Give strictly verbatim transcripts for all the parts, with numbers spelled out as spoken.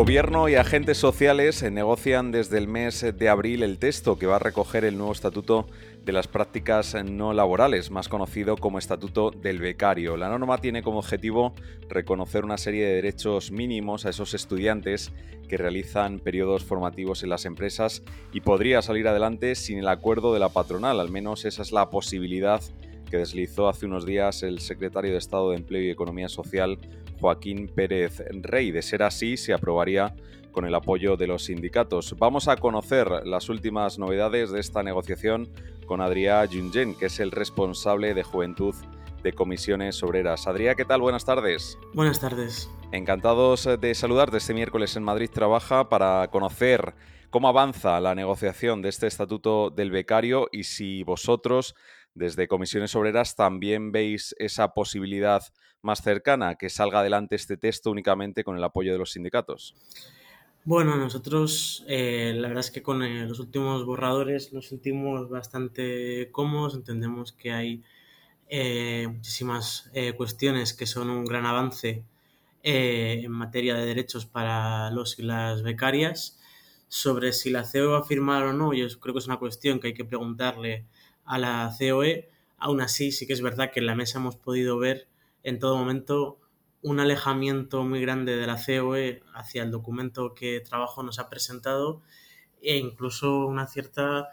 Gobierno y agentes sociales negocian desde el mes de abril el texto que va a recoger el nuevo Estatuto de las Prácticas No Laborales, más conocido como Estatuto del Becario. La norma tiene como objetivo reconocer una serie de derechos mínimos a esos estudiantes que realizan periodos formativos en las empresas y podría salir adelante sin el acuerdo de la patronal. Al menos esa es la posibilidad que deslizó hace unos días el secretario de Estado de Empleo y Economía Social, Joaquín Pérez Rey. De ser así, se aprobaría con el apoyo de los sindicatos. Vamos a conocer las últimas novedades de esta negociación con Adrià Junyen, que es el responsable de Juventud de Comisiones Obreras. Adrià, ¿qué tal? Buenas tardes. Buenas tardes. Encantados de saludarte. Este miércoles en Madrid Trabaja para conocer cómo avanza la negociación de este Estatuto del Becario y si vosotros, desde Comisiones Obreras, también veis esa posibilidad más cercana, que salga adelante este texto únicamente con el apoyo de los sindicatos. Bueno, nosotros eh, la verdad es que con eh, los últimos borradores nos sentimos bastante cómodos, entendemos que hay eh, muchísimas eh, cuestiones que son un gran avance eh, en materia de derechos para los y las becarias. Sobre si la C O E va a firmar o no, yo creo que es una cuestión que hay que preguntarle a la C O E. Aún así, sí que es verdad que en la mesa hemos podido ver en todo momento un alejamiento muy grande de la C O E hacia el documento que Trabajo nos ha presentado e incluso una cierta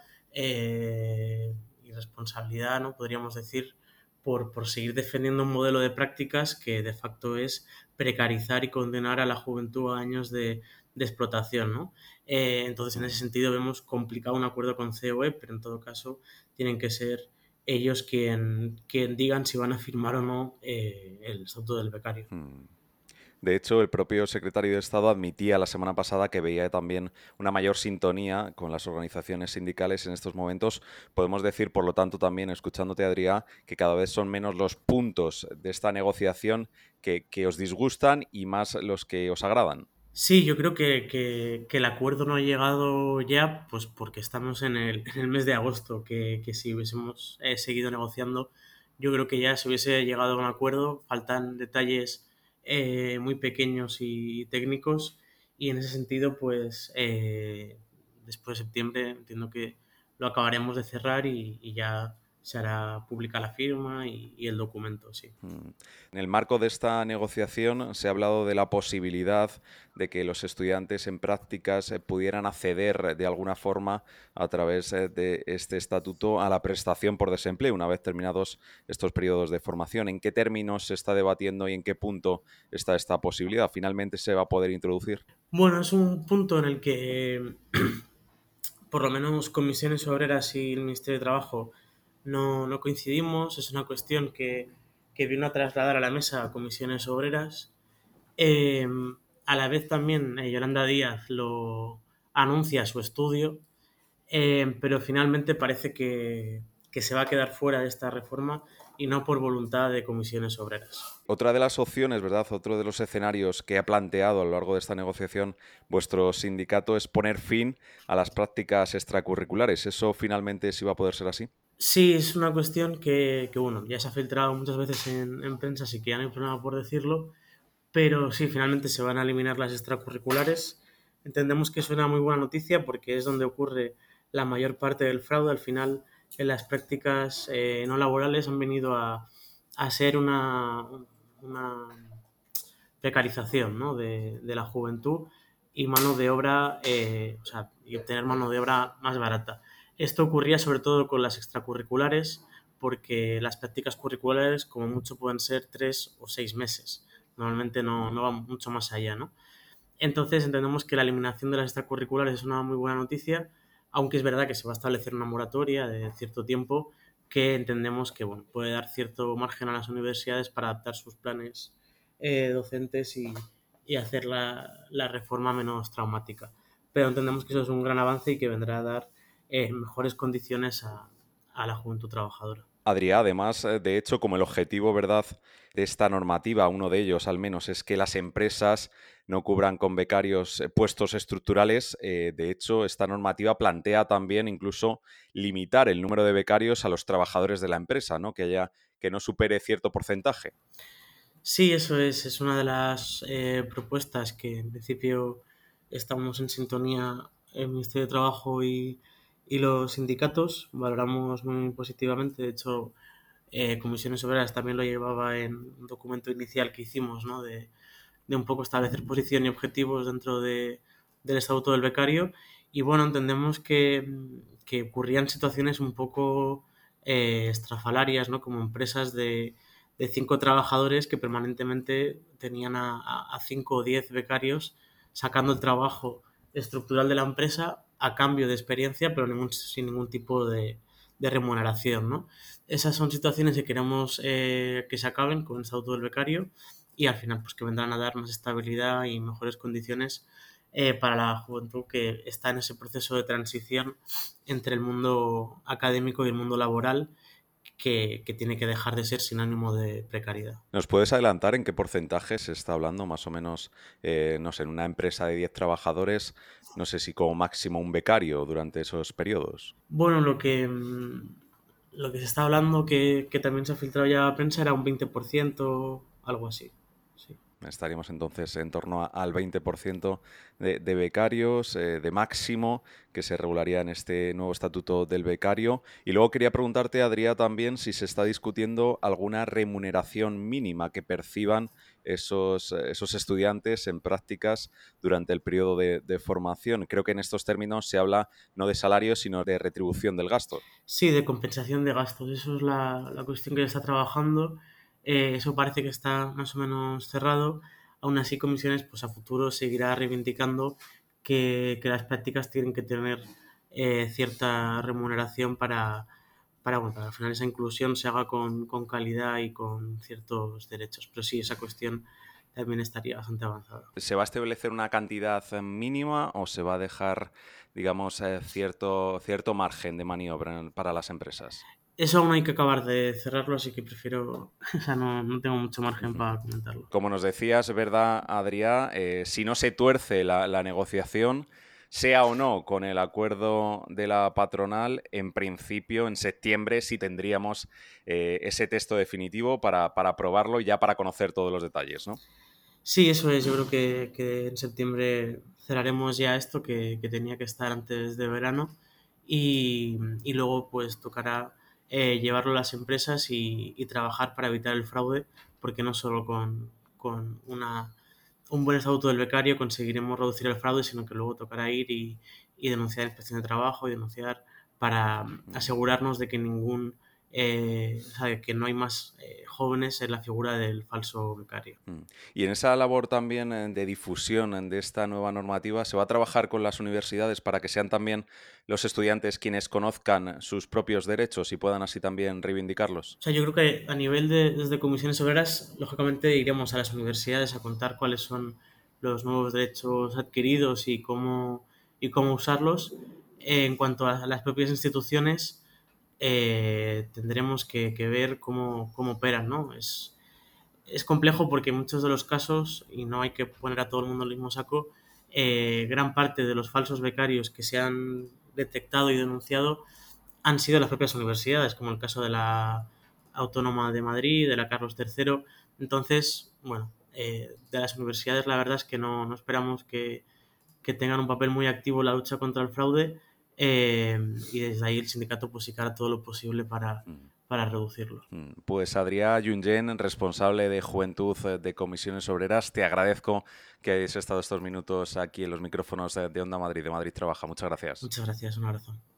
eh, irresponsabilidad, ¿no? Podríamos decir, por, por seguir defendiendo un modelo de prácticas que de facto es precarizar y condenar a la juventud a años de, de explotación, ¿no? Eh, entonces, en ese sentido, vemos complicado un acuerdo con C O E, pero en todo caso tienen que ser ellos quien, quien digan si van a firmar o no eh, el estatuto del becario. Hmm. De hecho, el propio secretario de Estado admitía la semana pasada que veía también una mayor sintonía con las organizaciones sindicales en estos momentos. Podemos decir, por lo tanto, también, escuchándote, Adrià, que cada vez son menos los puntos de esta negociación que, que os disgustan y más los que os agradan. Sí, yo creo que, que, que el acuerdo no ha llegado ya, pues porque estamos en el, en el mes de agosto, que, que si hubiésemos eh, seguido negociando, yo creo que ya se hubiese llegado a un acuerdo. Faltan detalles eh, muy pequeños y técnicos y en ese sentido, pues eh, después de septiembre entiendo que lo acabaremos de cerrar y, y ya se hará pública la firma y, y el documento, sí. En el marco de esta negociación se ha hablado de la posibilidad de que los estudiantes en prácticas eh, pudieran acceder de alguna forma a través eh, de este estatuto a la prestación por desempleo una vez terminados estos periodos de formación. ¿En qué términos se está debatiendo y en qué punto está esta posibilidad? ¿Finalmente se va a poder introducir? Bueno, es un punto en el que por lo menos Comisiones Obreras y el Ministerio de Trabajo no, no coincidimos. Es una cuestión que, que vino a trasladar a la mesa a Comisiones Obreras. Eh, a la vez también eh, Yolanda Díaz lo anuncia su estudio, eh, pero finalmente parece que, que se va a quedar fuera de esta reforma y no por voluntad de Comisiones Obreras. Otra de las opciones, ¿verdad? Otro de los escenarios que ha planteado a lo largo de esta negociación vuestro sindicato es poner fin a las prácticas extracurriculares. ¿Eso finalmente sí va a poder ser así? Sí, es una cuestión que, que bueno, ya se ha filtrado muchas veces en, en prensa, así que ya no hay problema por decirlo. Pero sí, finalmente se van a eliminar las extracurriculares. Entendemos que es una muy buena noticia porque es donde ocurre la mayor parte del fraude. Al final, en las prácticas eh, no laborales han venido a, a ser una, una precarización, ¿no? de, de la juventud y mano de obra, eh, o sea, y obtener mano de obra más barata. Esto ocurría sobre todo con las extracurriculares porque las prácticas curriculares como mucho pueden ser tres o seis meses. Normalmente no, no va mucho más allá, ¿no? Entonces entendemos que la eliminación de las extracurriculares es una muy buena noticia, aunque es verdad que se va a establecer una moratoria de cierto tiempo que entendemos que bueno, puede dar cierto margen a las universidades para adaptar sus planes eh, docentes y, y hacer la, la, reforma menos traumática. Pero entendemos que eso es un gran avance y que vendrá a dar eh, mejores condiciones a, a la juventud trabajadora. Adrià, además, eh, de hecho, como el objetivo, ¿verdad?, de esta normativa, uno de ellos al menos, es que las empresas no cubran con becarios eh, puestos estructurales. Eh, de hecho, esta normativa plantea también incluso limitar el número de becarios a los trabajadores de la empresa, ¿no? Que haya, que no supere cierto porcentaje. Sí, eso es, es una de las eh, propuestas que en principio estamos en sintonía el Ministerio de Trabajo y, y los sindicatos, valoramos muy positivamente. De hecho, eh, Comisiones Obreras también lo llevaba en un documento inicial que hicimos, ¿no? de, de un poco establecer posición y objetivos dentro de, del estatuto del becario. Y bueno, entendemos que, que ocurrían situaciones un poco eh, estrafalarias, ¿no? Como empresas de, de cinco trabajadores que permanentemente tenían a, a, a cinco o diez becarios sacando el trabajo estructural de la empresa a cambio de experiencia, pero ningún, sin ningún tipo de, de remuneración, ¿no? Esas son situaciones que queremos eh, que se acaben con el estatuto del becario y al final pues que vendrán a dar más estabilidad y mejores condiciones eh, para la juventud que está en ese proceso de transición entre el mundo académico y el mundo laboral que, que tiene que dejar de ser sinónimo de precariedad. ¿Nos puedes adelantar en qué porcentaje se está hablando más o menos, eh, no sé, en una empresa de diez trabajadores, no sé si como máximo un becario durante esos periodos? Bueno, lo que, lo que se está hablando, que, que también se ha filtrado ya a la prensa, era un veinte por ciento, algo así. Sí. Estaríamos entonces en torno a, al veinte por ciento de, de becarios eh, de máximo que se regularía en este nuevo estatuto del becario. Y luego quería preguntarte, Adrià, también si se está discutiendo alguna remuneración mínima que perciban esos, esos estudiantes en prácticas durante el periodo de, de formación. Creo que en estos términos se habla no de salario, sino de retribución del gasto. Sí, de compensación de gastos. Eso es la, la cuestión que se está trabajando. Eh, eso parece que está más o menos cerrado. Aún así, Comisiones pues a futuro seguirá reivindicando que, que las prácticas tienen que tener eh, cierta remuneración para, para, bueno, para al final esa inclusión se haga con, con calidad y con ciertos derechos. Pero sí, esa cuestión también estaría bastante avanzada. ¿Se va a establecer una cantidad mínima o se va a dejar, digamos, eh, cierto, cierto margen de maniobra para las empresas? Eso aún hay que acabar de cerrarlo, así que prefiero, o sea, no, no tengo mucho margen para comentarlo. Como nos decías, ¿verdad, Adrià? Eh, si no se tuerce la, la negociación, sea o no con el acuerdo de la patronal, en principio, en septiembre sí tendríamos eh, ese texto definitivo para, para aprobarlo y ya para conocer todos los detalles, ¿no? Sí, eso es. Yo creo que, que en septiembre cerraremos ya esto que, que tenía que estar antes de verano y, y luego pues tocará eh, llevarlo a las empresas y, y trabajar para evitar el fraude, porque no solo con, con una, un buen estatuto del becario conseguiremos reducir el fraude, sino que luego tocará ir y, y denunciar inspección de trabajo y denunciar para asegurarnos de que ningún eh, o sea, que no hay más eh, jóvenes en la figura del falso becario. Y en esa labor también eh, de difusión de esta nueva normativa, ¿se va a trabajar con las universidades para que sean también los estudiantes quienes conozcan sus propios derechos y puedan así también reivindicarlos? O sea, yo creo que a nivel de desde Comisiones Obreras, lógicamente iremos a las universidades a contar cuáles son los nuevos derechos adquiridos y cómo, y cómo usarlos. Eh, en cuanto a las propias instituciones, eh, tendremos que, que ver cómo, cómo operan, ¿no? Es, es complejo porque en muchos de los casos, y no hay que poner a todo el mundo en el mismo saco, eh, gran parte de los falsos becarios que se han detectado y denunciado han sido las propias universidades, como el caso de la Autónoma de Madrid, de la Carlos tercero. Entonces, bueno, eh, de las universidades la verdad es que no, no esperamos que, que tengan un papel muy activo en la lucha contra el fraude eh, y desde ahí el sindicato pues sí que hará todo lo posible para, para reducirlo. Pues Adrià Junyent, responsable de Juventud de Comisiones Obreras, te agradezco que hayas estado estos minutos aquí en los micrófonos de Onda Madrid, de Madrid Trabaja. Muchas gracias. Muchas gracias, un abrazo.